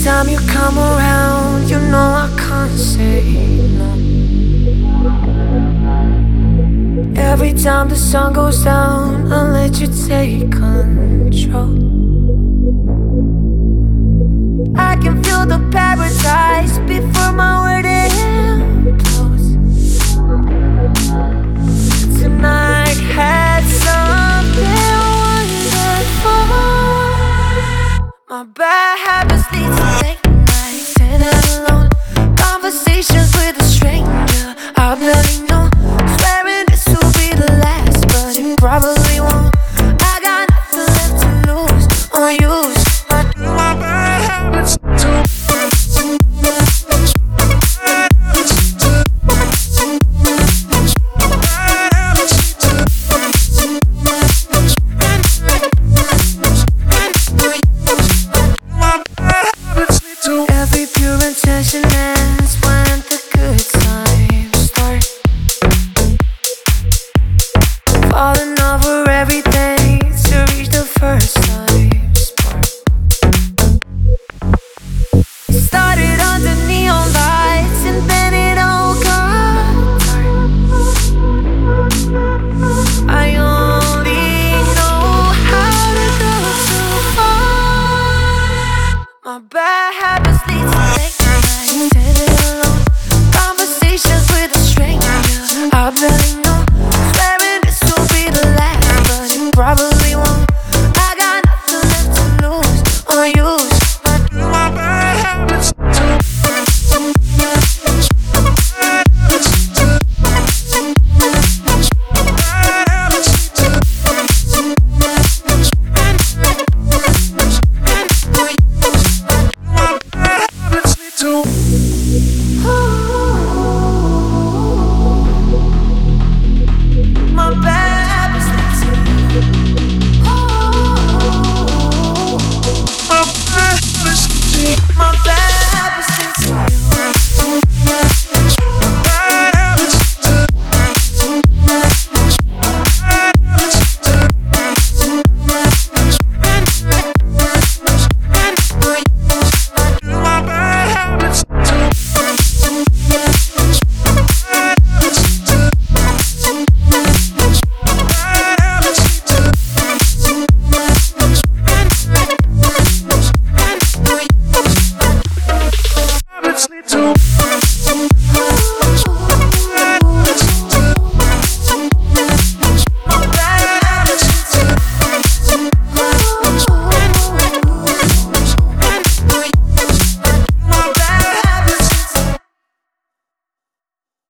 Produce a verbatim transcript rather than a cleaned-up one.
time you come around, you know I can't say no. Every time the sun goes down, I'll let you take control. I can feel the paradise before my world implodes. Tonight had something wonderful. My bad habits lead to late nights and alone conversations with a stranger I barely know. Swearing this will be the last, but it probably won't. I got nothing left to lose or use. But my bad habits too. Every pure intention ends when the good times start. Falling over everything to reach the first time spark. It started under neon lights and then it all got dark. I only know how to go too far. My bad habits lead to